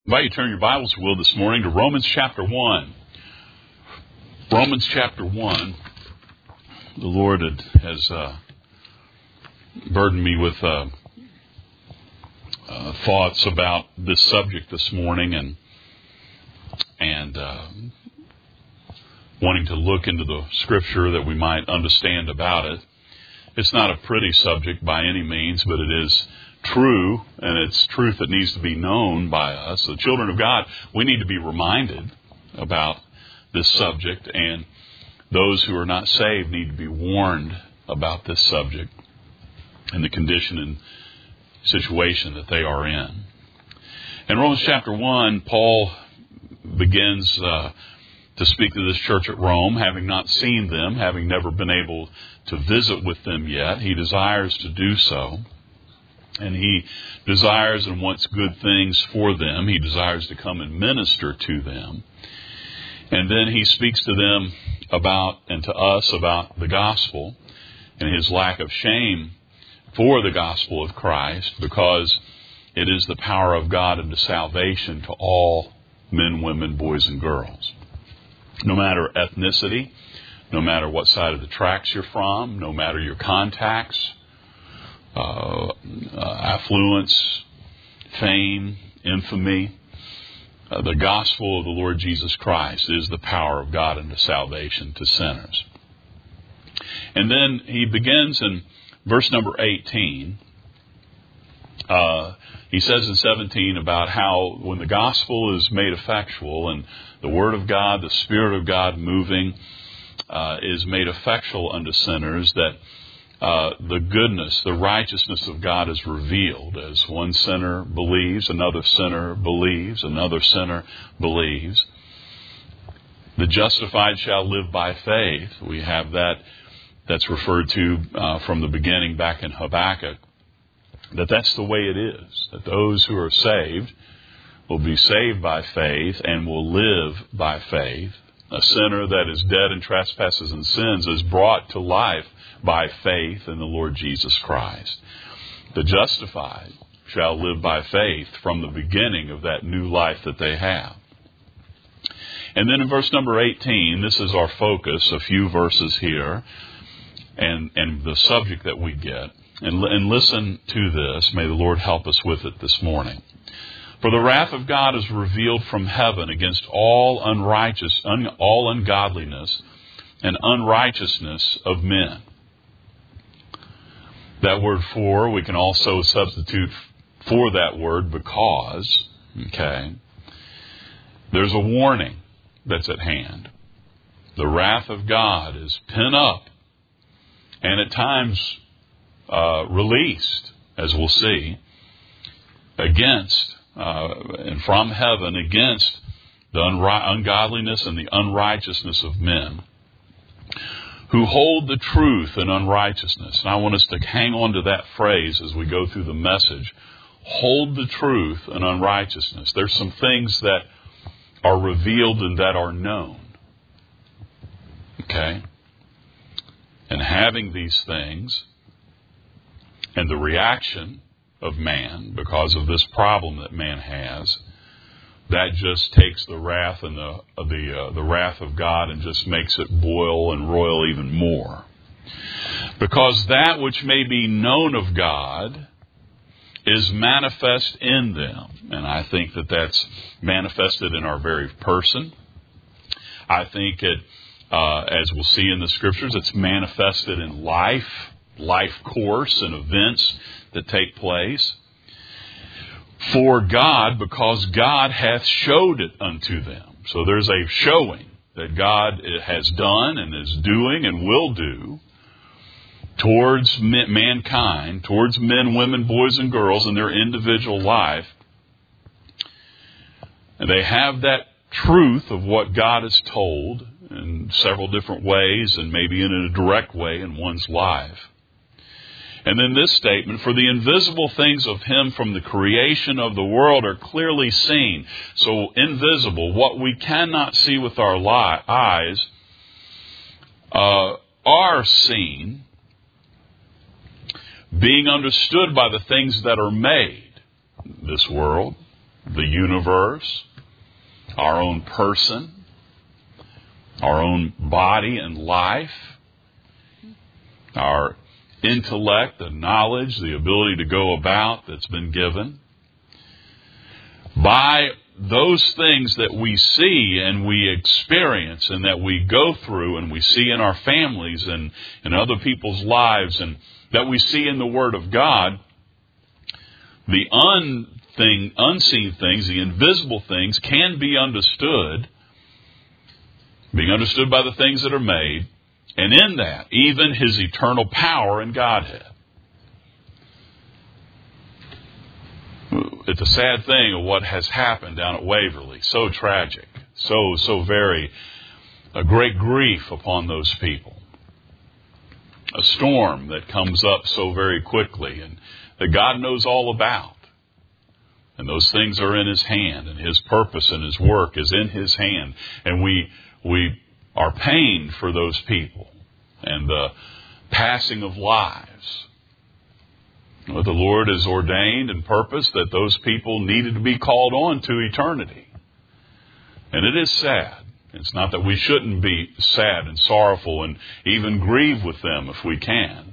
I invite you to turn your Bibles, if you will, this morning to Romans chapter 1. Romans chapter 1. The Lord has burdened me with thoughts about this subject this morning and wanting to look into the Scripture that we might understand about it. It's not a pretty subject by any means, but it is true, and it's truth that needs to be known by us. The children of God, we need to be reminded about this subject, and those who are not saved need to be warned about this subject and the condition and situation that they are in. In Romans chapter 1, Paul begins to speak to this church at Rome, having not seen them, having never been able to visit with them yet. He desires to do so. And he desires and wants good things for them. He desires to come and minister to them. And then he speaks to them about, and to us, about the gospel and his lack of shame for the gospel of Christ, because it is the power of God unto salvation to all men, women, boys, and girls. No matter ethnicity, no matter what side of the tracks you're from, no matter your contacts, affluence, fame, infamy, the gospel of the Lord Jesus Christ is the power of God unto salvation to sinners. And then he begins in verse number 18. He says in 17 about how when the gospel is made effectual and the Word of God, the Spirit of God moving, is made effectual unto sinners, that the goodness, the righteousness of God is revealed as one sinner believes, another sinner believes, another sinner believes. The justified shall live by faith. We have that's referred to from the beginning back in Habakkuk, that's the way it is, that those who are saved will be saved by faith and will live by faith. A sinner that is dead in trespasses and sins is brought to life by faith in the Lord Jesus Christ. The justified shall live by faith from the beginning of that new life that they have. And then in verse number 18, this is our focus, a few verses here, and the subject that we get. And listen to this. May the Lord help us with it this morning. For the wrath of God is revealed from heaven against all ungodliness and unrighteousness of men. That word for, we can also substitute for that word because. Okay. There's a warning that's at hand. The wrath of God is pent up and at times released, as we'll see, against and from heaven against the ungodliness and the unrighteousness of men who hold the truth in unrighteousness. And I want us to hang on to that phrase as we go through the message. Hold the truth in unrighteousness. There's some things that are revealed and that are known. Okay? And having these things and the reaction of man because of this problem that man has, that just takes the wrath and the wrath of God and just makes it boil and roil even more. Because that which may be known of God is manifest in them. And I think that that's manifested in our very person. I think it, as we'll see in the Scriptures, it's manifested in life course and events that take place. For God, because God hath showed it unto them. So there's a showing that God has done and is doing and will do towards mankind, towards men, women, boys, and girls in their individual life. And they have that truth of what God has told in several different ways and maybe in a direct way in one's life. And then this statement, for the invisible things of Him from the creation of the world are clearly seen. So invisible, what we cannot see with our eyes, are seen, being understood by the things that are made. This world, the universe, our own person, our own body and life, our intellect, the knowledge, the ability to go about that's been given. By those things that we see and we experience and that we go through and we see in our families and in other people's lives and that we see in the Word of God, the unseen things, the invisible things can be understood, being understood by the things that are made, and in that, even His eternal power and Godhead. It's a sad thing of what has happened down at Waverly. So tragic. So very a great grief upon those people. A storm that comes up so very quickly and that God knows all about. And those things are in His hand, and His purpose and His work is in His hand. And we are pained for those people and the passing of lives. Well, the Lord has ordained and purposed that those people needed to be called on to eternity. And it is sad. It's not that we shouldn't be sad and sorrowful and even grieve with them if we can.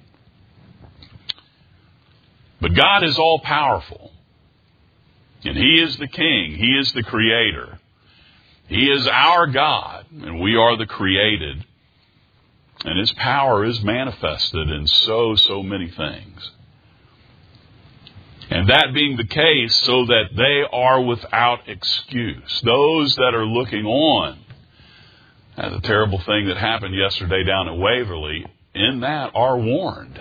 But God is all powerful. And He is the King. He is the Creator. He is our God, and we are the created. And His power is manifested in so many things. And that being the case, so that they are without excuse. Those that are looking on at the terrible thing that happened yesterday down at Waverly, in that are warned.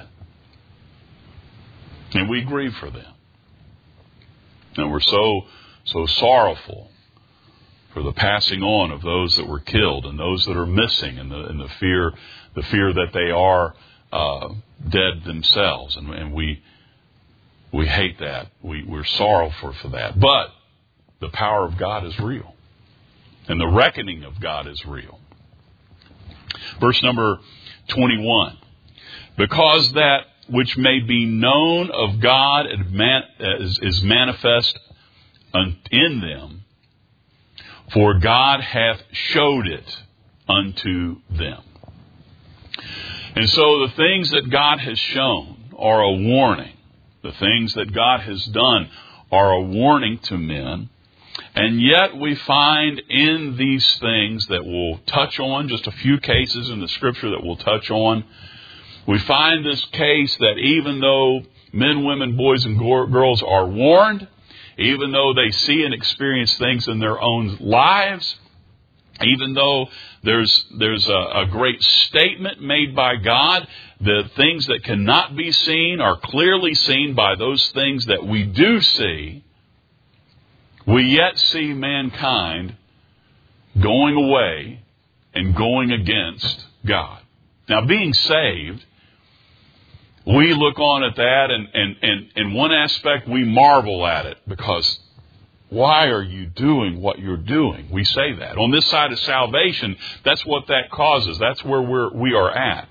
And we grieve for them. And we're so sorrowful for the passing on of those that were killed and those that are missing, and the fear that they are dead themselves. And we hate that. We're sorrowful for that. But the power of God is real. And the reckoning of God is real. Verse number 21. Because that which may be known of God is manifest in them, for God hath showed it unto them. And so the things that God has shown are a warning. The things that God has done are a warning to men. And yet we find in these things that we'll touch on, just a few cases in the Scripture that we'll touch on, we find this case that even though men, women, boys, and girls are warned, even though they see and experience things in their own lives, even though there's a great statement made by God, the things that cannot be seen are clearly seen by those things that we do see, we yet see mankind going away and going against God. Now, being saved, we look on at that, and in one aspect we marvel at it, because why are you doing what you're doing? We say that. On this side of salvation, that's what that causes. That's where we are at.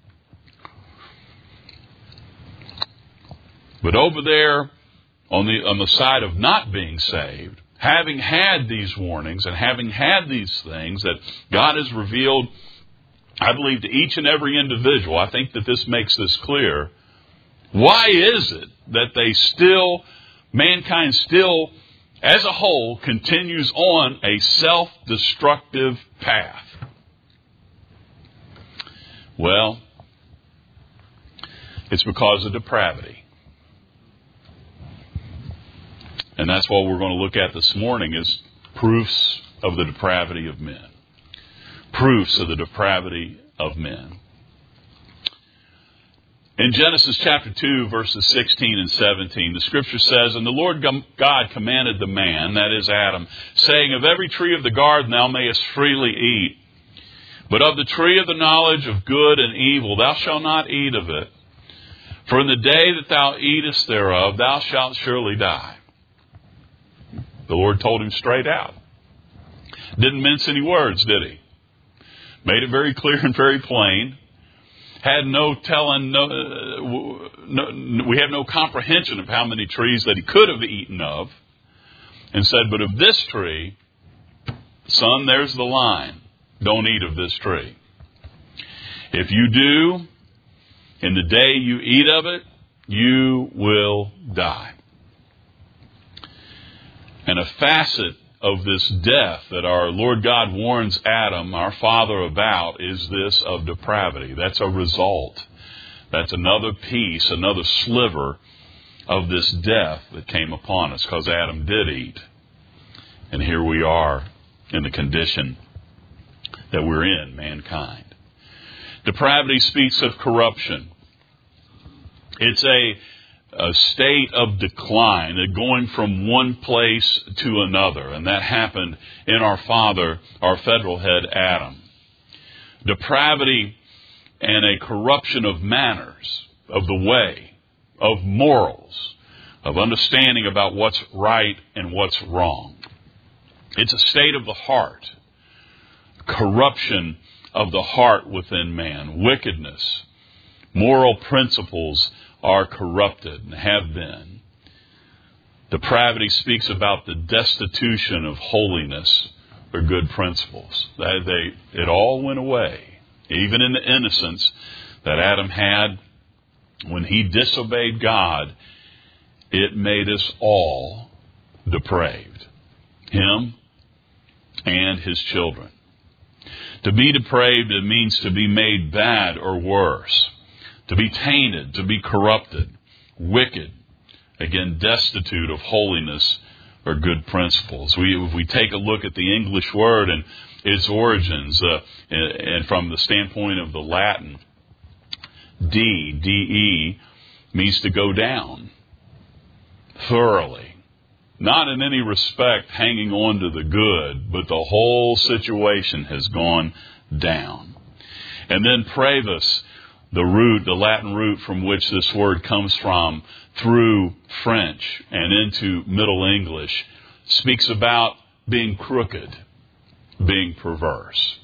But over there, on the side of not being saved, having had these warnings and having had these things that God has revealed, I believe, to each and every individual, I think that this makes this clear. Why is it that mankind still, as a whole, continues on a self-destructive path? Well, it's because of depravity. And that's what we're going to look at this morning, is proofs of the depravity of men. Proofs of the depravity of men. In Genesis chapter 2, verses 16 and 17, the Scripture says, And the Lord God commanded the man, that is Adam, saying, Of every tree of the garden thou mayest freely eat, but of the tree of the knowledge of good and evil thou shalt not eat of it. For in the day that thou eatest thereof, thou shalt surely die. The Lord told him straight out. Didn't mince any words, did He? Made it very clear and very plain. Had no telling, we have no comprehension of how many trees that he could have eaten of. and said, but of this tree, son, there's the line. Don't eat of this tree. If you do, in the day you eat of it, you will die. And a facet of this death that our Lord God warns Adam, our father, about is this of depravity. That's a result. That's another piece, another sliver of this death that came upon us because Adam did eat. And here we are in the condition that we're in, mankind. Depravity speaks of corruption. It's a state of decline, going from one place to another. And that happened in our father, our federal head, Adam. Depravity and a corruption of manners, of the way, of morals, of understanding about what's right and what's wrong. It's a state of the heart. Corruption of the heart within man. Wickedness. Moral principles are corrupted and have been. Depravity speaks about the destitution of holiness or good principles. It all went away. Even in the innocence that Adam had when he disobeyed God, it made us all depraved. Him and his children. To be depraved, it means to be made bad or worse. To be tainted, to be corrupted, wicked, again, destitute of holiness or good principles. If we take a look at the English word and its origins, and from the standpoint of the Latin, de, means to go down thoroughly. Not in any respect hanging on to the good, but the whole situation has gone down. And then pravus, the Latin root from which this word comes from, through French and into Middle English, speaks about being crooked, being perverse.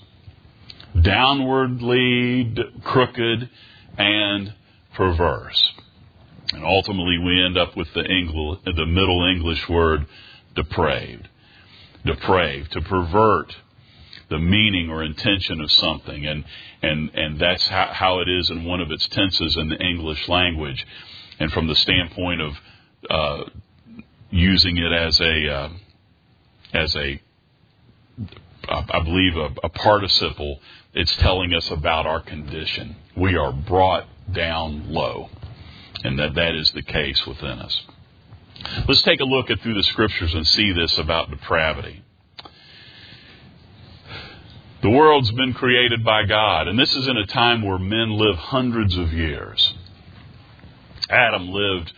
Downwardly crooked and perverse. And ultimately we end up with the Middle English word depraved. Depraved, to pervert the meaning or intention of something. And that's how it is in one of its tenses in the English language. And from the standpoint of using it as I believe a participle, it's telling us about our condition. We are brought down low. And that is the case within us. Let's take a look through the Scriptures and see this about depravity. The world's been created by God, and this is in a time where men live hundreds of years. Adam lived,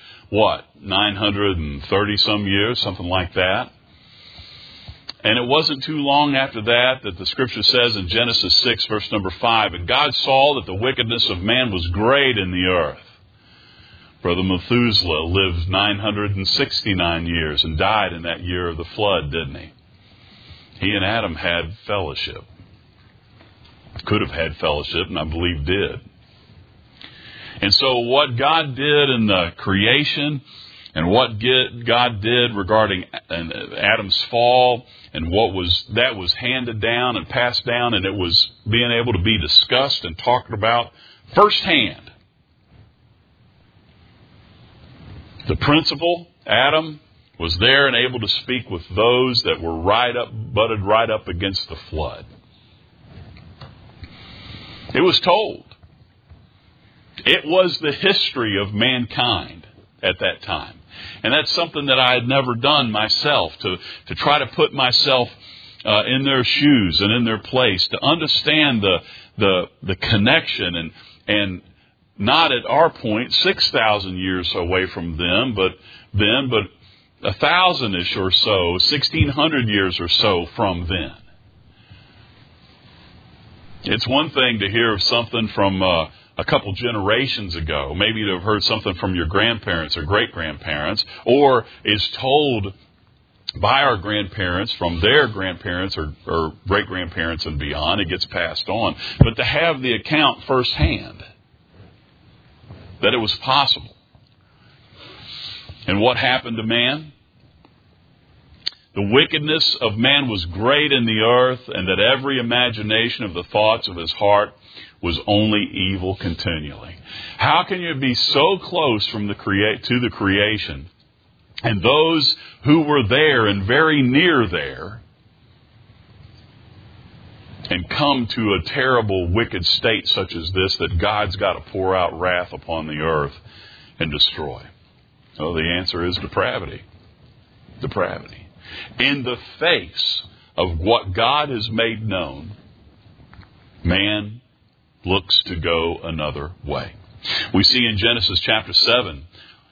930 some years, something like that. And it wasn't too long after that the Scripture says in Genesis 6, verse number 5, and God saw that the wickedness of man was great in the earth. Brother Methuselah lived 969 years and died in that year of the flood, didn't he? He and Adam had fellowship. Could have had fellowship, and I believe did. And so what God did in the creation and what God did regarding Adam's fall and that was handed down and passed down, and it was being able to be discussed and talked about firsthand. The principal, Adam, was there and able to speak with those that were butted right up against the flood. It was told. It was the history of mankind at that time. And that's something that I had never done myself, to try to put myself in their shoes and in their place, to understand the connection and not at our point 6,000 years away from them, but 1,000-ish or so, 1,600 years or so from then. It's one thing to hear of something from a couple generations ago, maybe to have heard something from your grandparents or great-grandparents, or is told by our grandparents from their grandparents or great-grandparents and beyond. It gets passed on. But to have the account firsthand that it was possible. And what happened to man? the wickedness of man was great in the earth, and that every imagination of the thoughts of his heart was only evil continually. How can you be so close from to the creation, and those who were there and very near there, and come to a terrible, wicked state such as this, that God's got to pour out wrath upon the earth and destroy? Well, the answer is depravity. Depravity. In the face of what God has made known, man looks to go another way. We see in Genesis chapter 7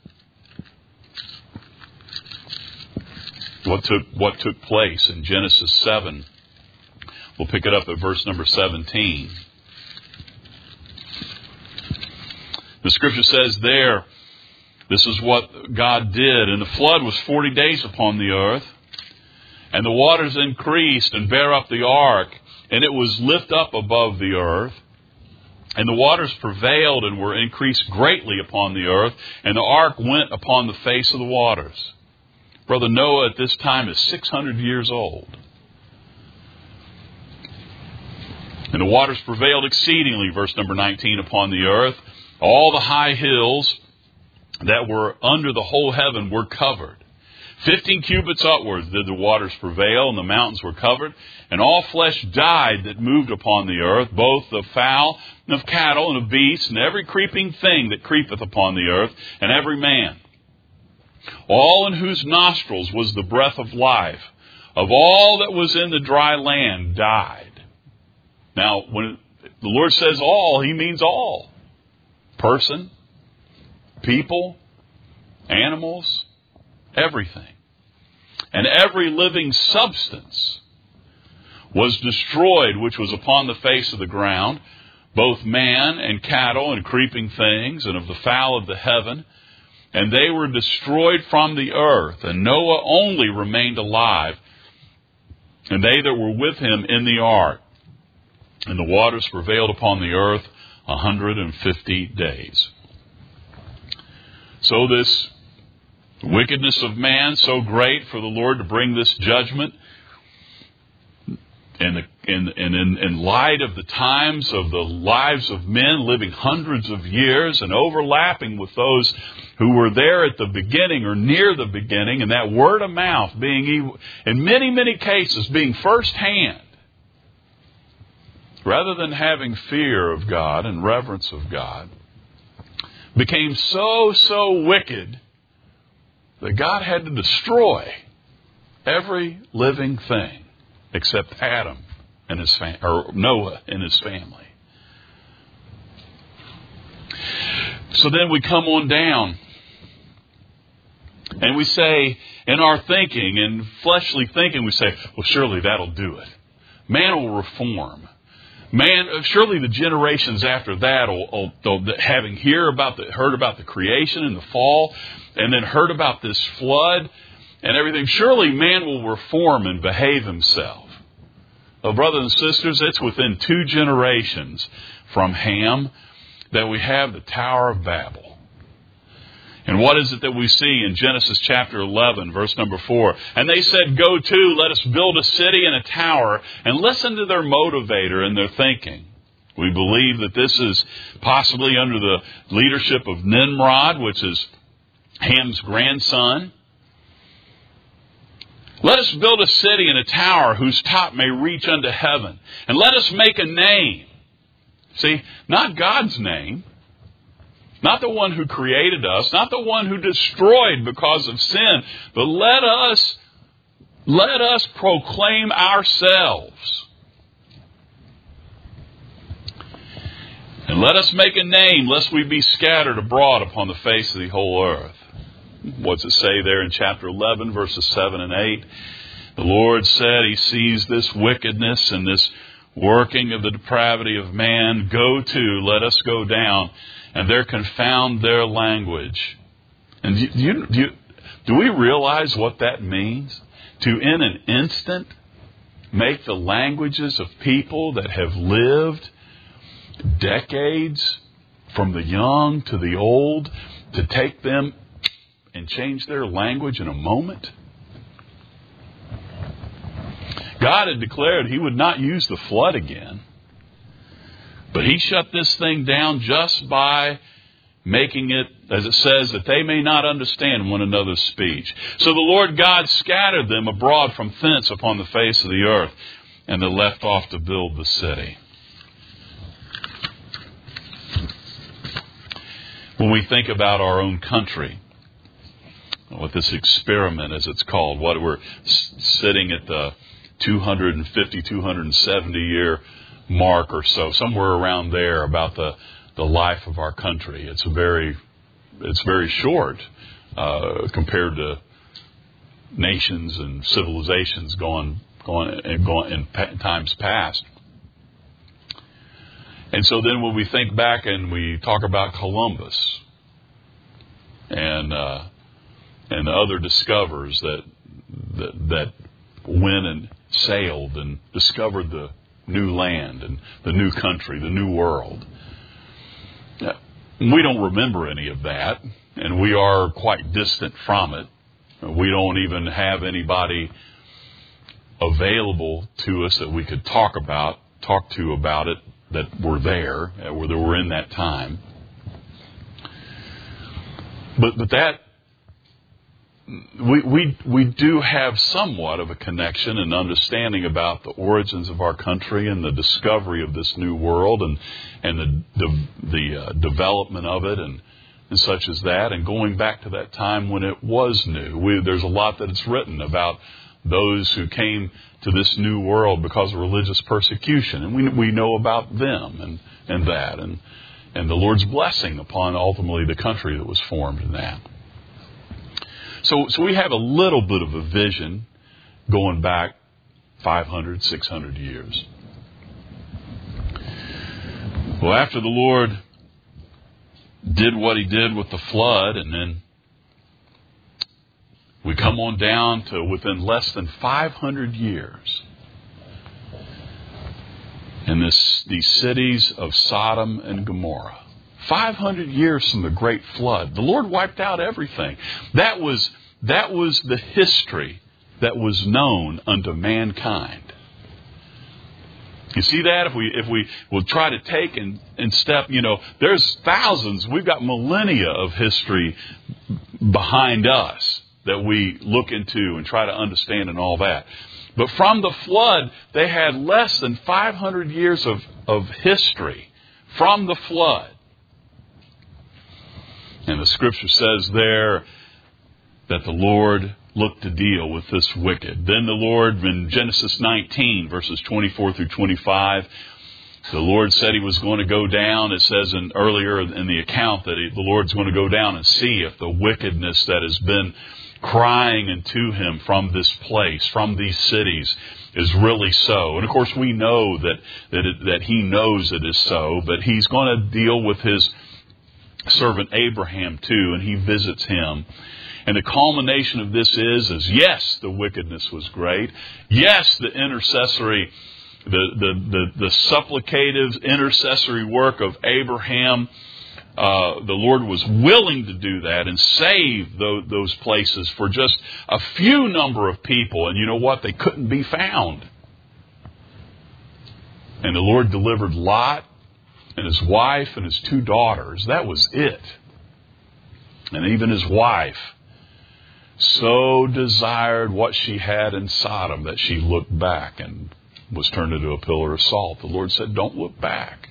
what took place in Genesis 7. We'll pick it up at verse number 17. The scripture says there, this is what God did. And the flood was 40 days upon the earth, and the waters increased and bare up the ark, and it was lift up above the earth. And the waters prevailed and were increased greatly upon the earth, and the ark went upon the face of the waters. Brother Noah at this time is 600 years old. And the waters prevailed exceedingly, verse number 19, upon the earth. All the high hills that were under the whole heaven were covered. 15 cubits upwards did the waters prevail, and the mountains were covered. And all flesh died that moved upon the earth, both of fowl and of cattle and of beasts, and every creeping thing that creepeth upon the earth, and every man. All in whose nostrils was the breath of life, of all that was in the dry land, died. Now, when the Lord says all, He means all. Person, people, animals, everything. And every living substance was destroyed, which was upon the face of the ground, both man and cattle and creeping things, and of the fowl of the heaven. And they were destroyed from the earth. And Noah only remained alive, and they that were with him in the ark. And the waters prevailed upon the earth 150 days. So this wickedness of man, so great for the Lord to bring this judgment, and in light of the times of the lives of men living hundreds of years and overlapping with those who were there at the beginning or near the beginning, and that word of mouth being, in many, many cases, being firsthand, rather than having fear of God and reverence of God, became so wicked that God had to destroy every living thing except Adam and his or Noah and his family. So then we come on down and we say, in our thinking, in fleshly thinking, we say, well, surely that'll do it. Man will reform. Man, surely the generations after that, having heard about the creation and the fall, and then heard about this flood and everything, surely man will reform and behave himself. Well, brothers and sisters, it's within 2 generations from Ham that we have the Tower of Babel. And what is it that we see in Genesis chapter 11, verse number 4? And they said, go to, let us build a city and a tower. And listen to their motivator and their thinking. We believe that this is possibly under the leadership of Nimrod, which is Ham's grandson. Let us build a city and a tower whose top may reach unto heaven. And let us make a name. See, not God's name. Not the one who created us, not the one who destroyed because of sin, but let us proclaim ourselves. And let us make a name, lest we be scattered abroad upon the face of the whole earth. What's it say there in chapter 11, verses 7 and 8? The Lord said He sees this wickedness and this working of the depravity of man. Go to, let us go down, and there confound their language. And do we realize what that means? To, in an instant, make the languages of people that have lived decades, from the young to the old, to take them and change their language in a moment? God had declared He would not use the flood again. But He shut this thing down just by making it, as it says, that they may not understand one another's speech. So the Lord God scattered them abroad from thence upon the face of the earth, and they left off to build the city. When we think about our own country, with this experiment, as it's called, what we're sitting at the 250, 270 year mark or so, somewhere around there, about the life of our country. It's very short compared to nations and civilizations going in times past. And so then when we think back and we talk about Columbus and the other discoverers that went and sailed and discovered the new land and the new country, the new world. We don't remember any of that, and we are quite distant from it. We don't even have anybody available to us that we could talk to about it, that were there, that were in that time. But that we do have somewhat of a connection and understanding about the origins of our country and the discovery of this new world and the development of it and such as that, and going back to that time when it was new. There's a lot that is written about those who came to this new world because of religious persecution, and we know about them and that and the Lord's blessing upon ultimately the country that was formed in that. So we have a little bit of a vision going back 500, 600 years. Well, after the Lord did what He did with the flood, and then we come on down to within less than 500 years. And these cities of Sodom and Gomorrah. 500 years from the great flood. The Lord wiped out everything. That was the history that was known unto mankind. You see that? If we will try to take and step, there's thousands, we've got millennia of history behind us that we look into and try to understand and all that. But from the flood, they had less than 500 years of history from the flood. And the Scripture says there that the Lord looked to deal with this wicked. Then the Lord, in Genesis 19, verses 24 through 25, the Lord said He was going to go down. It says earlier in the account that the Lord's going to go down and see if the wickedness that has been crying unto Him from this place, from these cities, is really so. And of course we know that He knows it is so, but He's going to deal with His servant Abraham too, and He visits him. And the culmination of this is yes, the wickedness was great. Yes, the intercessory, the supplicative intercessory work of Abraham, the Lord was willing to do that and save those places for just a few number of people. And you know what? They couldn't be found. And the Lord delivered Lot and his wife and his 2 daughters. That was it. And even his wife so desired what she had in Sodom that she looked back and was turned into a pillar of salt. The Lord said, don't look back.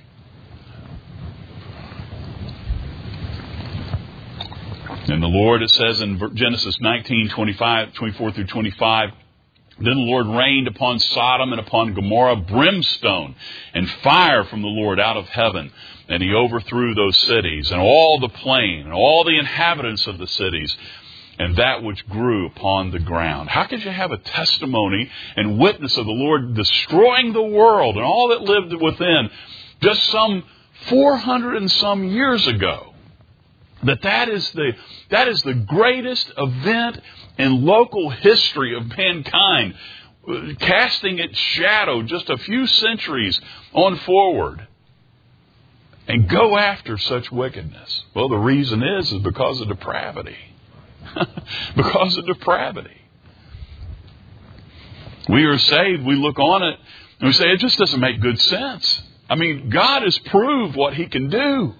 And the Lord, it says in Genesis 19, 24 through 25, then the Lord rained upon Sodom and upon Gomorrah brimstone and fire from the Lord out of heaven. And He overthrew those cities and all the plain and all the inhabitants of the cities and that which grew upon the ground. How could you have a testimony and witness of the Lord destroying the world and all that lived within just some 400 and some years ago? That is the greatest event in local history of mankind, casting its shadow just a few centuries on forward, and go after such wickedness. Well, the reason is because of depravity. Because of depravity. We are saved, we look on it, and we say, it just doesn't make good sense. I mean, God has proved what He can do.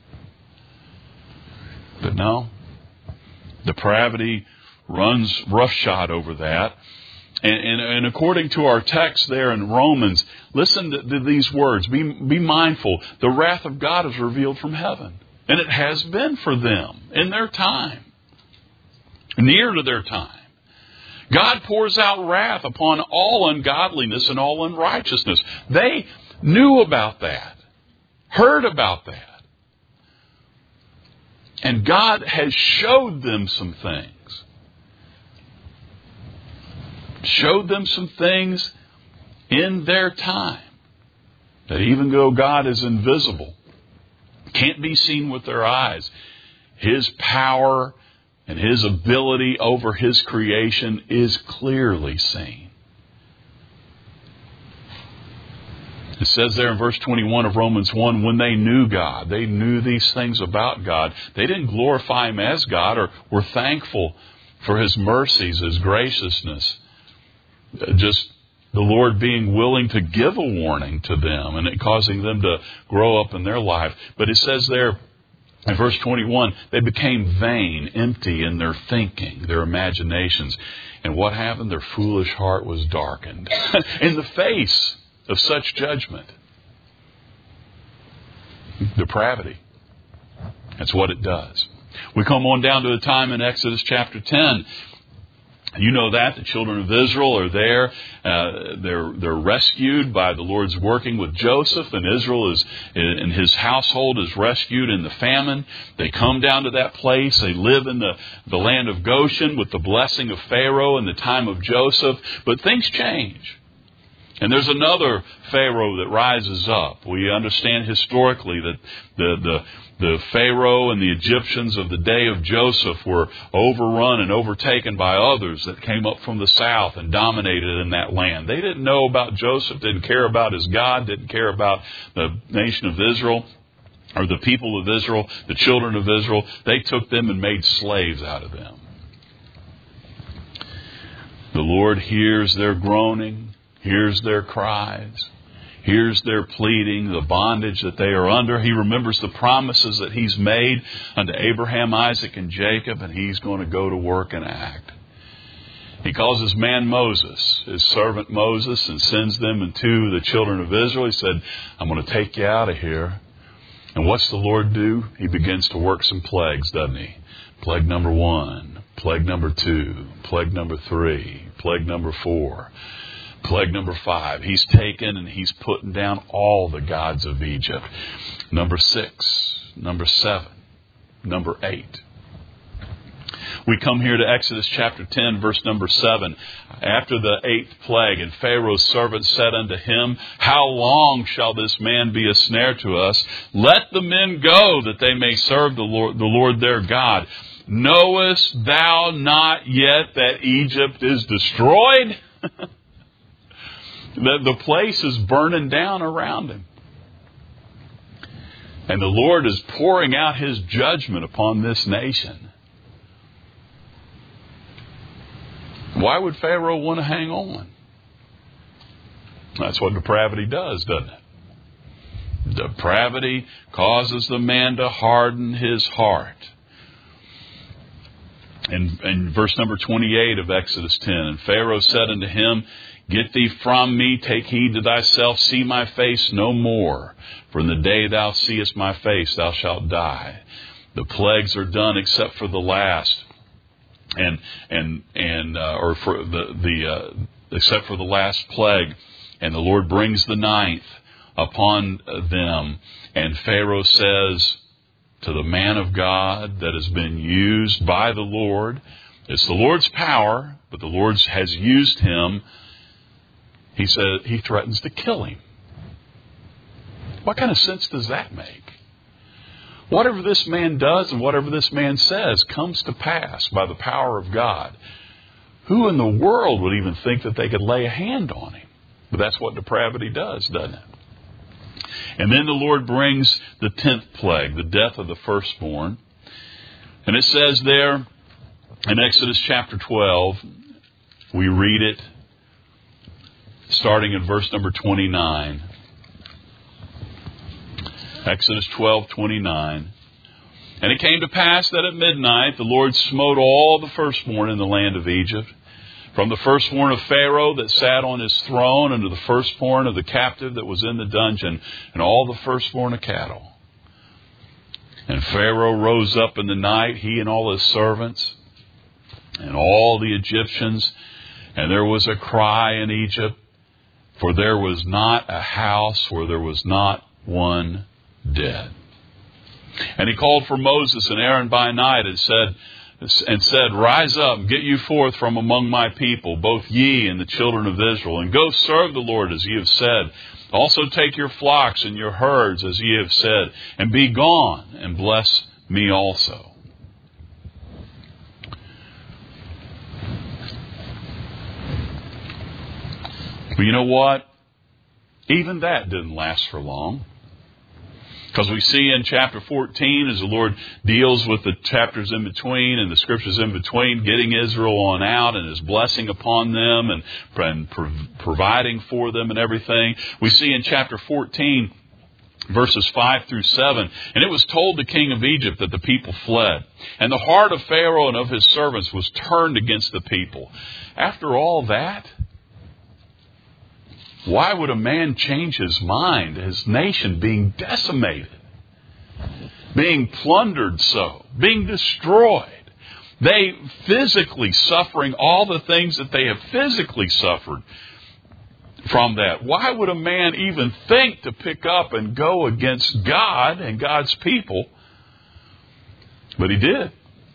But no, depravity runs roughshod over that. And according to our text there in Romans, listen to these words. Be mindful. The wrath of God is revealed from heaven. And it has been for them in their time. Near to their time. God pours out wrath upon all ungodliness and all unrighteousness. They knew about that. Heard about that. And God has showed them some things. Showed them some things in their time. That even though God is invisible, can't be seen with their eyes, His power and His ability over His creation is clearly seen. It says there in verse 21 of Romans 1, when they knew God, they knew these things about God. They didn't glorify Him as God or were thankful for His mercies, His graciousness. Just the Lord being willing to give a warning to them and it causing them to grow up in their life. But it says there in verse 21, they became vain, empty in their thinking, their imaginations. And what happened? Their foolish heart was darkened in the face of such judgment. Depravity. That's what it does. We come on down to a time in Exodus chapter 10. You know that. The children of Israel are there. They're rescued by the Lord's working with Joseph, and Israel is, and his household is rescued in the famine. They come down to that place. They live in the land of Goshen with the blessing of Pharaoh in the time of Joseph. But things change. And there's another Pharaoh that rises up. We understand historically that the Pharaoh and the Egyptians of the day of Joseph were overrun and overtaken by others that came up from the south and dominated in that land. They didn't know about Joseph, didn't care about his God, didn't care about the nation of Israel or the people of Israel, the children of Israel. They took them and made slaves out of them. The Lord hears their groaning. Hears their cries, hears their pleading, the bondage that they are under. He remembers the promises that He's made unto Abraham, Isaac, and Jacob, and He's going to go to work and act. He calls his man Moses, his servant Moses, and sends them into the children of Israel. He said, I'm going to take you out of here. And what's the Lord do? He begins to work some plagues, doesn't He? Plague number 1, plague number 2, plague number 3, plague number 4. Plague number 5, He's taken and He's putting down all the gods of Egypt. Number 6, number 7, number 8. We come here to Exodus chapter 10, verse number 7. After the 8th plague, and Pharaoh's servant said unto him, how long shall this man be a snare to us? Let the men go, that they may serve the Lord their God. Knowest thou not yet that Egypt is destroyed? The place is burning down around him. And the Lord is pouring out His judgment upon this nation. Why would Pharaoh want to hang on? That's what depravity does, doesn't it? Depravity causes the man to harden his heart. In verse number 28 of Exodus 10, and Pharaoh said unto him, get thee from me, take heed to thyself, see my face no more. For in the day thou seest my face, thou shalt die. The plagues are done except for the last, except for the last plague. And the Lord brings the 9th upon them. And Pharaoh says to the man of God that has been used by the Lord, it's the Lord's power, but the Lord has used him. He said he threatens to kill him. What kind of sense does that make? Whatever this man does and whatever this man says comes to pass by the power of God. Who in the world would even think that they could lay a hand on him? But that's what depravity does, doesn't it? And then the Lord brings the 10th plague, the death of the firstborn. And it says there in Exodus chapter 12, we read it. starting in verse number 29. Exodus 12:29. And it came to pass that at midnight the Lord smote all the firstborn in the land of Egypt, from the firstborn of Pharaoh that sat on his throne, unto the firstborn of the captive that was in the dungeon, and all the firstborn of cattle. And Pharaoh rose up in the night, he and all his servants, and all the Egyptians, and there was a cry in Egypt, for there was not a house where there was not one dead. And he called for Moses and Aaron by night and said, Rise up, and get you forth from among my people, both ye and the children of Israel, and go serve the Lord as ye have said. Also take your flocks and your herds as ye have said, and be gone, and bless me also. But you know what? Even that didn't last for long. Because we see in chapter 14, as the Lord deals with the chapters in between and the scriptures in between, getting Israel on out and His blessing upon them and providing for them and everything. We see in chapter 14, verses 5 through 7, and it was told the king of Egypt that the people fled. And the heart of Pharaoh and of his servants was turned against the people. After all that, why would a man change his mind, his nation being decimated, being plundered so, being destroyed, they physically suffering all the things that they have physically suffered from that? Why would a man even think to pick up and go against God and God's people? But he did.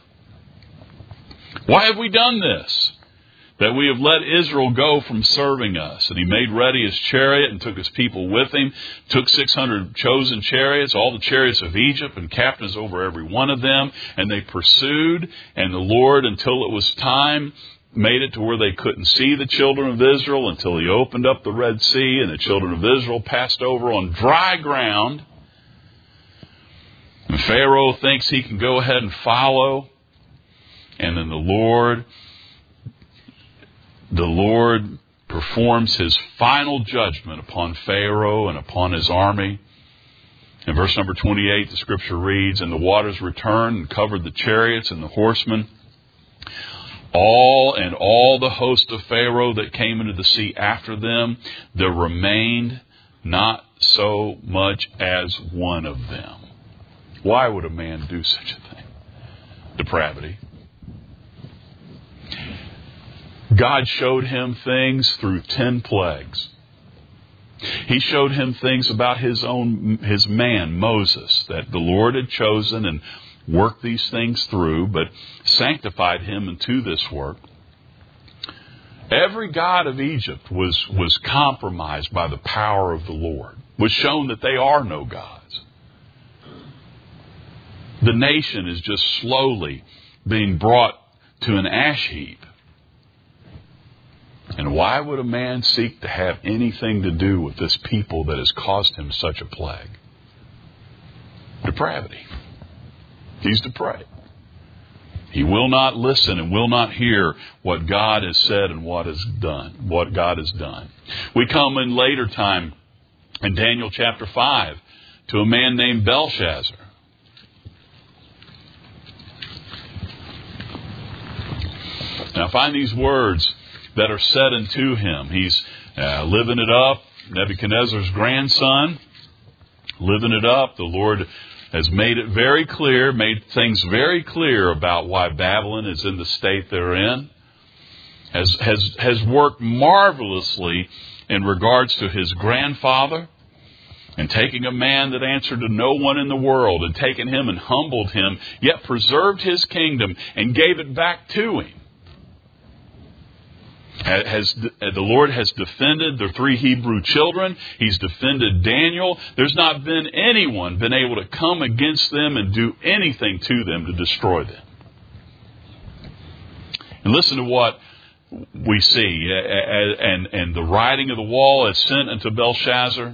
Why have we done this? That we have let Israel go from serving us. And he made ready his chariot and took his people with him, took 600 chosen chariots, all the chariots of Egypt, and captains over every one of them. And they pursued, and the Lord, until it was time, made it to where they couldn't see the children of Israel until He opened up the Red Sea, and the children of Israel passed over on dry ground. And Pharaoh thinks he can go ahead and follow. And then the Lord performs His final judgment upon Pharaoh and upon his army. In verse number 28, the scripture reads, And the waters returned and covered the chariots and the horsemen, all the host of Pharaoh that came into the sea after them. There remained not so much as one of them. Why would a man do such a thing? Depravity. God showed him things through 10 plagues. He showed him things about his man, Moses, that the Lord had chosen and worked these things through, but sanctified him into this work. Every god of Egypt was compromised by the power of the Lord, was shown that they are no gods. The nation is just slowly being brought to an ash heap. And why would a man seek to have anything to do with this people that has caused him such a plague? Depravity. He's depraved. He will not listen and will not hear what God has said and what God has done. We come in later time in Daniel chapter 5 to a man named Belshazzar. Now find these words that are said unto him. He's living it up. Nebuchadnezzar's grandson, living it up. The Lord has made it very clear, made things very clear about why Babylon is in the state they're in. Has worked marvelously in regards to his grandfather, and taking a man that answered to no one in the world, and taken him and humbled him, yet preserved his kingdom and gave it back to him. The Lord has defended the 3 Hebrew children. He's defended Daniel. There's not been anyone been able to come against them and do anything to them to destroy them. And listen to what we see. And the writing of the wall is sent unto Belshazzar.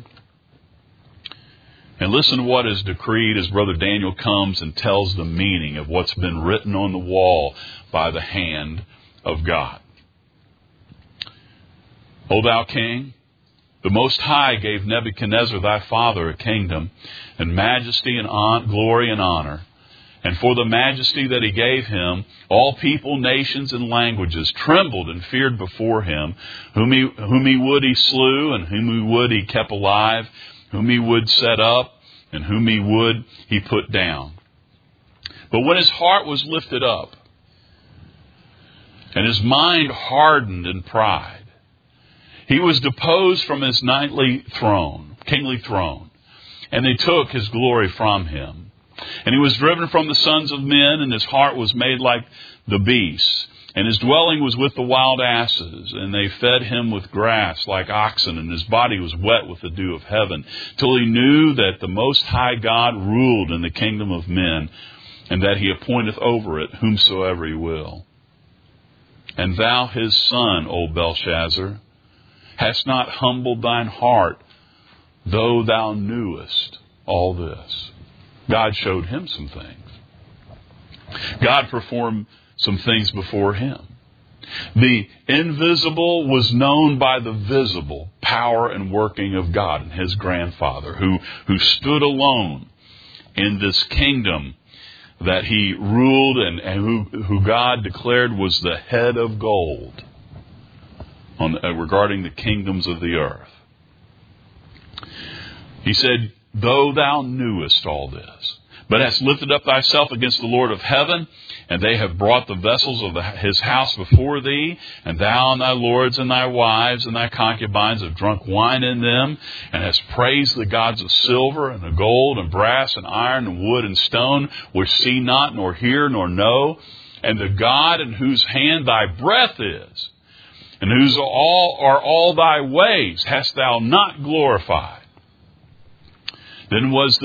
And listen to what is decreed as Brother Daniel comes and tells the meaning of what's been written on the wall by the hand of God. O thou king, The Most High gave Nebuchadnezzar thy father a kingdom, and majesty and glory and honor. And for the majesty that he gave him, all people, nations, and languages trembled and feared before him. Whom he would he slew, and whom he would he kept alive, whom he would set up, and whom he would he put down. But when his heart was lifted up, and his mind hardened in pride, he was deposed from his kingly throne, and they took his glory from him. And he was driven from the sons of men, and his heart was made like the beasts. And his dwelling was with the wild asses, and they fed him with grass like oxen, and his body was wet with the dew of heaven, till he knew that the Most High God ruled in the kingdom of men, and that he appointeth over it whomsoever he will. And thou his son, O Belshazzar, hast not humbled thine heart, though thou knewest all this. God showed him some things. God performed some things before him. The invisible was known by the visible power and working of God and his grandfather, who stood alone in this kingdom that he ruled and who God declared was the head of gold regarding the kingdoms of the earth. He said, though thou knewest all this, but hast lifted up thyself against the Lord of heaven, and they have brought the vessels of his house before thee, and thou and thy lords and thy wives and thy concubines have drunk wine in them, and hast praised the gods of silver and of gold and brass and iron and wood and stone, which see not nor hear nor know, and the God in whose hand thy breath is, and whose are all thy ways, hast thou not glorified. Then was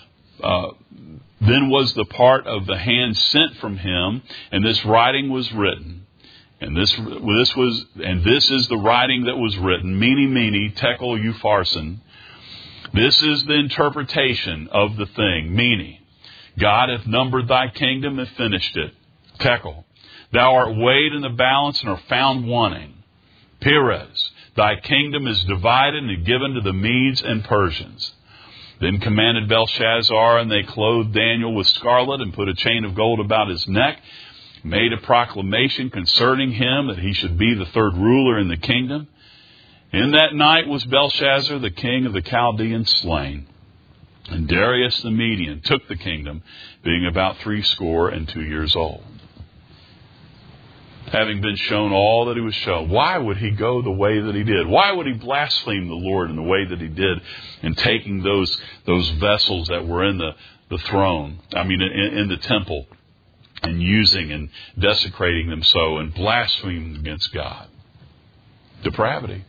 the part of the hand sent from him, and this writing was written. And this is the writing that was written. Mene, tekel, upharsin. This is the interpretation of the thing. Mene, God hath numbered thy kingdom and finished it. Tekel, thou art weighed in the balance and are found wanting. Peres, thy kingdom is divided and given to the Medes and Persians. Then commanded Belshazzar, and they clothed Daniel with scarlet and put a chain of gold about his neck, made a proclamation concerning him that he should be the third ruler in the kingdom. In that night was Belshazzar, the king of the Chaldeans, slain. And Darius the Median took the kingdom, being about 62 years old. Having been shown all that he was shown, why would he go the way that he did? Why would he blaspheme the Lord in the way that he did in taking those vessels that were in the throne, in the temple, and using and desecrating them so and blaspheming against God? Depravity.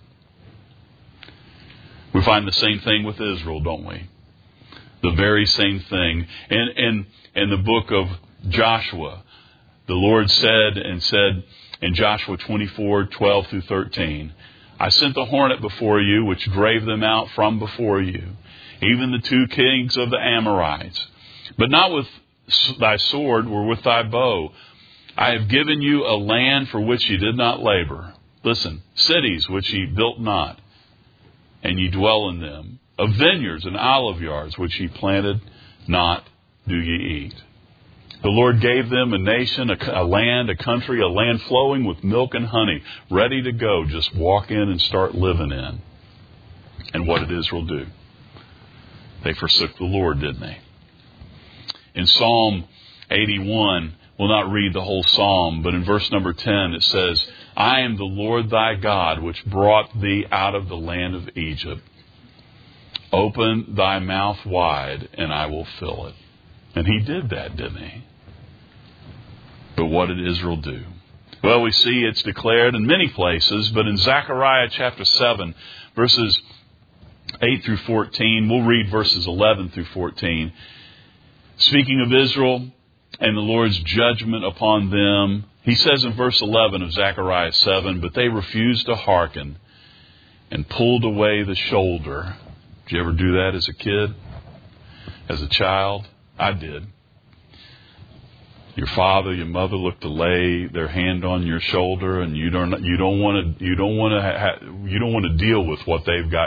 We find the same thing with Israel, don't we? The very same thing. In the book of Joshua, the Lord said in Joshua 24:12 through 13, I sent the hornet before you, which drave them out from before you, even the 2 kings of the Amorites. But not with thy sword or with thy bow. I have given you a land for which ye did not labor. Listen, cities which ye built not, and ye dwell in them. Of vineyards and olive yards which ye planted not, do ye eat. The Lord gave them a nation, a land, a country, a land flowing with milk and honey, ready to go, just walk in and start living in. And what did Israel do? They forsook the Lord, didn't they? In Psalm 81, we'll not read the whole psalm, but in verse number 10 it says, I am the Lord thy God, which brought thee out of the land of Egypt. Open thy mouth wide, and I will fill it. And he did that, didn't he? But what did Israel do? Well, we see it's declared in many places, but in Zechariah chapter 7, verses 8 through 14, we'll read verses 11 through 14. Speaking of Israel and the Lord's judgment upon them, he says in verse 11 of Zechariah 7, but they refused to hearken and pulled away the shoulder. Did you ever do that as a kid? As a child? I did. Your father, your mother look to lay their hand on your shoulder, and you don't want to deal with what they've got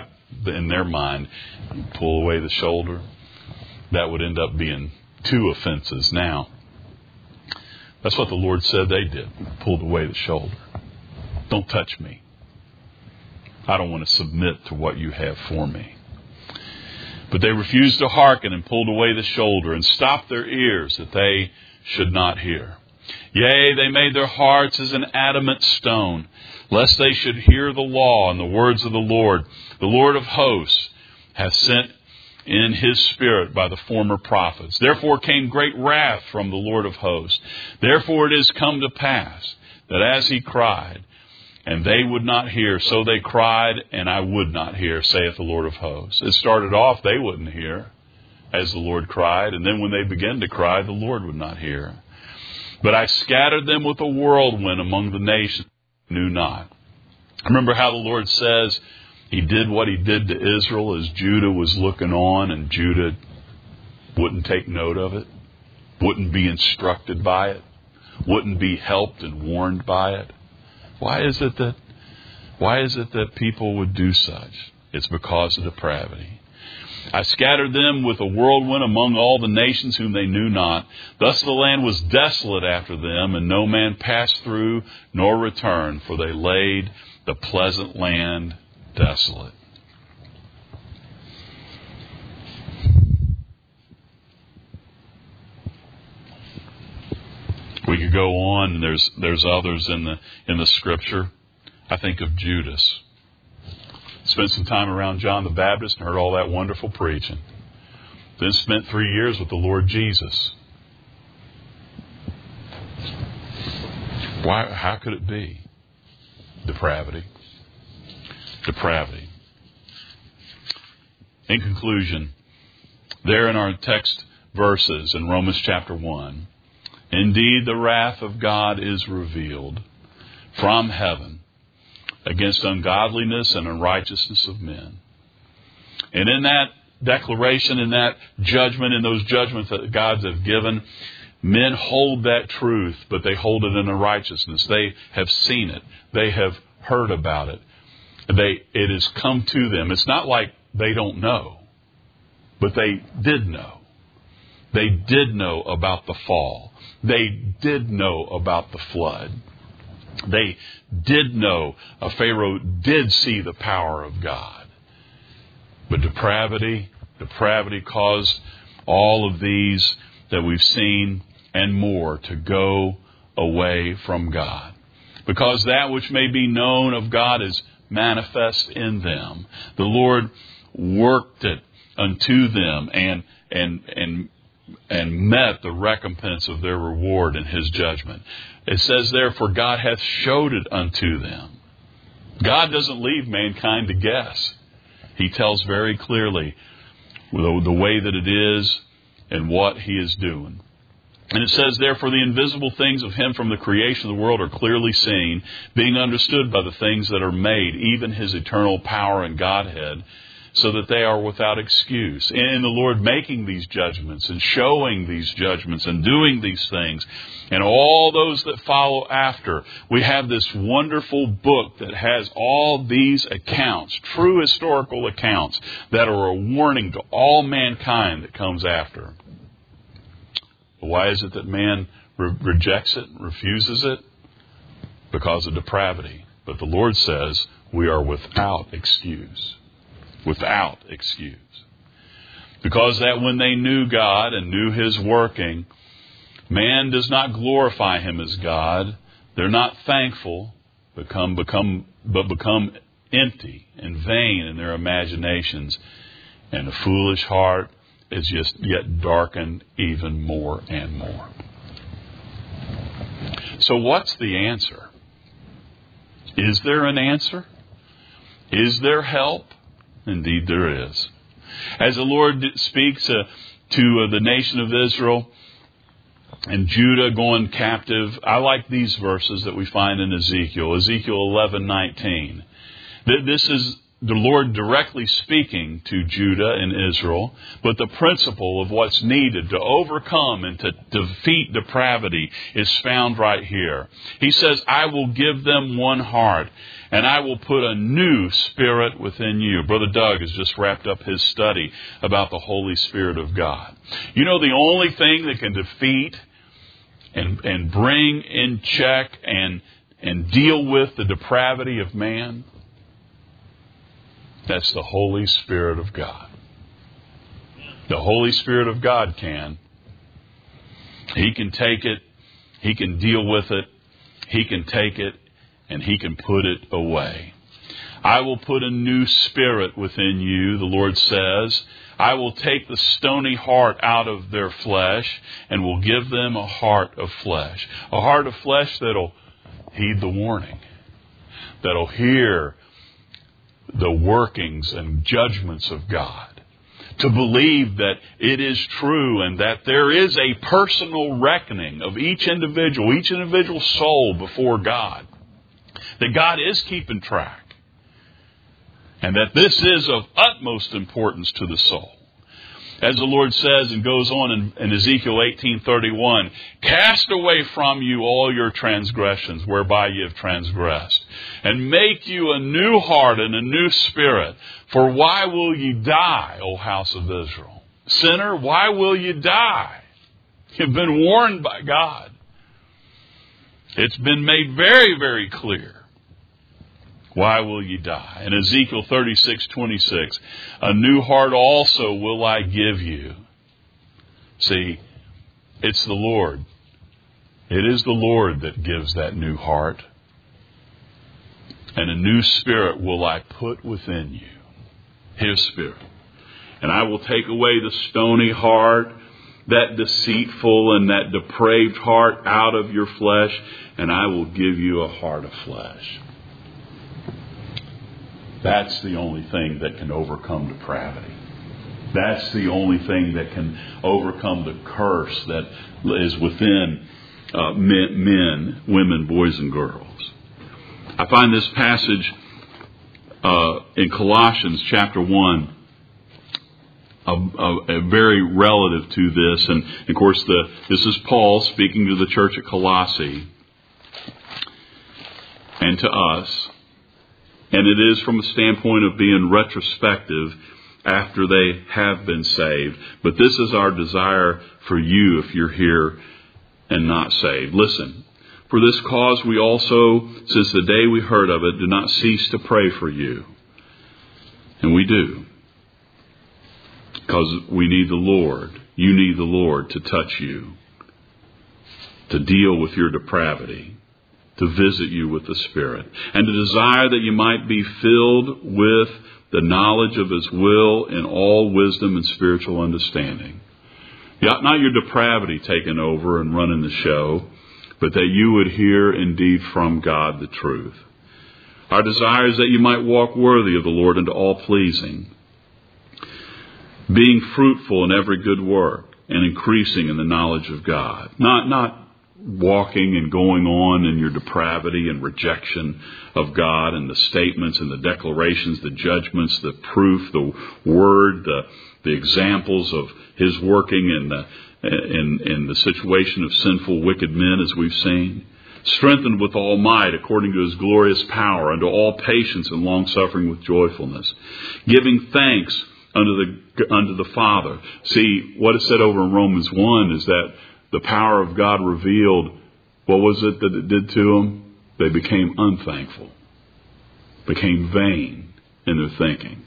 in their mind, pull away the shoulder. That would end up being 2 offenses now. That's what the Lord said they did. Pulled away the shoulder. Don't touch me. I don't want to submit to what you have for me. But they refused to hearken and pulled away the shoulder and stopped their ears that they should not hear. Yea, they made their hearts as an adamant stone, lest they should hear the law and the words of the Lord. The Lord of hosts hath sent in his spirit by the former prophets. Therefore came great wrath from the Lord of hosts. Therefore it is come to pass that as he cried, and they would not hear, so they cried, and I would not hear, saith the Lord of hosts. It started off, they wouldn't hear, as the Lord cried, and then when they began to cry, the Lord would not hear. But I scattered them with a whirlwind among the nations, knew not. Remember how the Lord says he did what he did to Israel as Judah was looking on, and Judah wouldn't take note of it, wouldn't be instructed by it, wouldn't be helped and warned by it. Why is it that people would do such? It's because of depravity. I scattered them with a whirlwind among all the nations whom they knew not. Thus the land was desolate after them, and no man passed through nor returned, for they laid the pleasant land desolate. We could go on, and there's others in the Scripture. I think of Judas. Spent some time around John the Baptist and heard all that wonderful preaching. Then spent 3 years with the Lord Jesus. Why? How could it be? Depravity. Depravity. In conclusion, there in our text verses in Romans chapter 1, indeed, the wrath of God is revealed from heaven against ungodliness and unrighteousness of men. And in that declaration, in that judgment, in those judgments that God has given, men hold that truth, but they hold it in unrighteousness. They have seen it. They have heard about it. It has come to them. It's not like they don't know, but they did know. They did know about the fall. They did know about the flood. They did know Pharaoh did see the power of God. But depravity caused all of these that we've seen and more to go away from God. Because that which may be known of God is manifest in them. The Lord worked it unto them and met the recompense of their reward in his judgment. It says there, for God hath showed it unto them. God doesn't leave mankind to guess. He tells very clearly the way that it is and what he is doing. And it says, therefore, the invisible things of him from the creation of the world are clearly seen, being understood by the things that are made, even his eternal power and Godhead, so that they are without excuse. In the Lord making these judgments and showing these judgments and doing these things and all those that follow after, we have this wonderful book that has all these accounts, true historical accounts, that are a warning to all mankind that comes after. But why is it that man rejects it, refuses it? Because of depravity. But the Lord says we are without excuse. Without excuse. Because that when they knew God and knew his working, man does not glorify him as God. They're not thankful, but become empty and vain in their imaginations. And the foolish heart is just yet darkened even more and more. So what's the answer? Is there an answer? Is there help? Indeed there is. As the Lord speaks to the nation of Israel and Judah going captive, I like these verses that we find in Ezekiel 11:19. This is the Lord directly speaking to Judah and Israel, but the principle of what's needed to overcome and to defeat depravity is found right here. He says, I will give them one heart, and I will put a new spirit within you. Brother Doug has just wrapped up his study about the Holy Spirit of God. You know, the only thing that can defeat and bring in check and deal with the depravity of man, that's the Holy Spirit of God. The Holy Spirit of God can. He can take it. He can deal with it. He can take it, and He can put it away. I will put a new spirit within you, the Lord says. I will take the stony heart out of their flesh and will give them a heart of flesh. A heart of flesh that'll heed the warning, that'll hear the workings and judgments of God, to believe that it is true and that there is a personal reckoning of each individual soul before God, that God is keeping track, and that this is of utmost importance to the soul. As the Lord says and goes on in Ezekiel 18:31, cast away from you all your transgressions whereby you have transgressed, and make you a new heart and a new spirit. For why will you die, O house of Israel? Sinner, why will you die? You've been warned by God. It's been made very, very clear. Why will you die? In Ezekiel 36:26, a new heart also will I give you. See, it's the Lord. It is the Lord that gives that new heart. And a new spirit will I put within you. His Spirit. And I will take away the stony heart, that deceitful and that depraved heart out of your flesh, and I will give you a heart of flesh. That's the only thing that can overcome depravity. That's the only thing that can overcome the curse that is within men, women, boys, and girls. I find this passage in Colossians chapter 1 very relative to this. And, of course, this is Paul speaking to the church at Colossae and to us. And it is from a standpoint of being retrospective after they have been saved. But this is our desire for you if you're here and not saved. Listen, for this cause we also, since the day we heard of it, do not cease to pray for you. And we do. Because we need the Lord. You need the Lord to touch you, to deal with your depravity, to visit you with the Spirit, and to desire that you might be filled with the knowledge of His will in all wisdom and spiritual understanding. Not your depravity taking over and running the show, but that you would hear indeed from God the truth. Our desire is that you might walk worthy of the Lord unto all pleasing, being fruitful in every good work and increasing in the knowledge of God. Not walking and going on in your depravity and rejection of God and the statements and the declarations, the judgments, the proof, the word, the examples of His working in the situation of sinful, wicked men as we've seen. Strengthened with all might according to His glorious power unto all patience and long-suffering with joyfulness. Giving thanks unto the Father. See, what is said over in Romans 1 is that the power of God revealed, what was it that it did to them? They became unthankful, became vain in their thinking.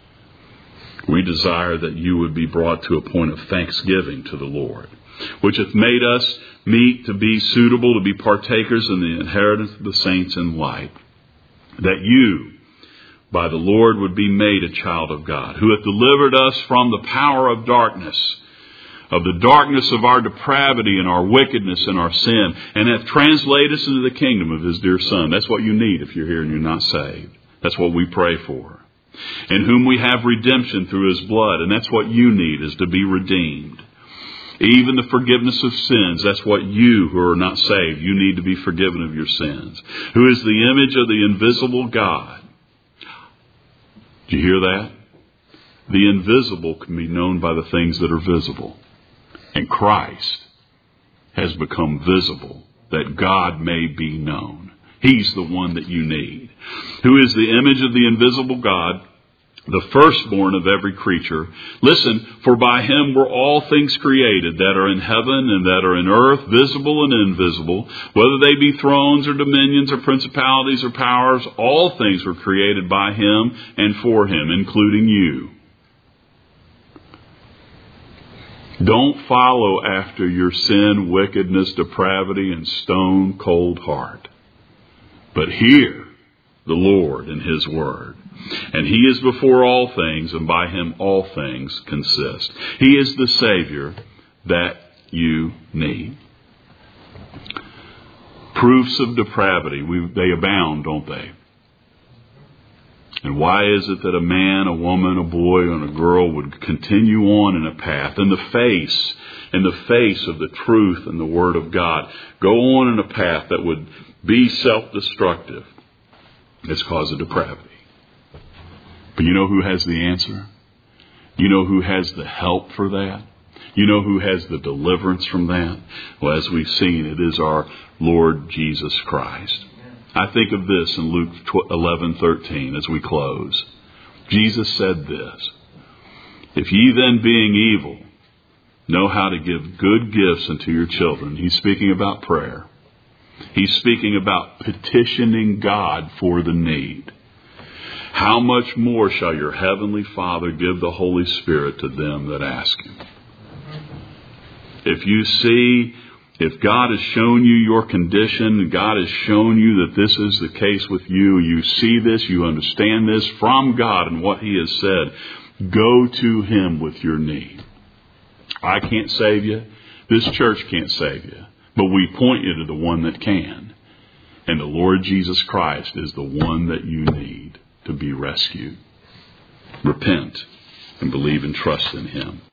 We desire that you would be brought to a point of thanksgiving to the Lord, which hath made us meet to be suitable to be partakers in the inheritance of the saints in light, that you, by the Lord, would be made a child of God, who hath delivered us from the power of darkness, of the darkness of our depravity and our wickedness and our sin, and hath translated us into the kingdom of His dear Son. That's what you need if you're here and you're not saved. That's what we pray for. In whom we have redemption through His blood, and that's what you need, is to be redeemed. Even the forgiveness of sins, that's what you who are not saved, you need to be forgiven of your sins. Who is the image of the invisible God, Do you hear that? The invisible can be known by the things that are visible. And Christ has become visible that God may be known. He's the one that you need. Who is the image of the invisible God, the firstborn of every creature. Listen, for by him were all things created that are in heaven and that are in earth, visible and invisible, whether they be thrones or dominions or principalities or powers, all things were created by him and for him, including you. Don't follow after your sin, wickedness, depravity, and stone cold heart. But hear the Lord and his word. And he is before all things, and by him all things consist. He is the Savior that you need. Proofs of depravity, they abound, don't they? And why is it that a man, a woman, a boy, and a girl would continue on in a path in the face of the truth and the Word of God, go on in a path that would be self-destructive? It's because of depravity. But you know who has the answer? You know who has the help for that? You know who has the deliverance from that? Well, as we've seen, it is our Lord Jesus Christ. I think of this in Luke 11:13 as we close. Jesus said this, "If ye then, being evil, know how to give good gifts unto your children." He's speaking about prayer. He's speaking about petitioning God for the need. "How much more shall your heavenly Father give the Holy Spirit to them that ask him?" If God has shown you your condition, God has shown you that this is the case with you, you see this, you understand this from God and what he has said, go to him with your need. I can't save you. This church can't save you. But we point you to the one that can. And the Lord Jesus Christ is the one that you need to be rescued. Repent and believe and trust in him.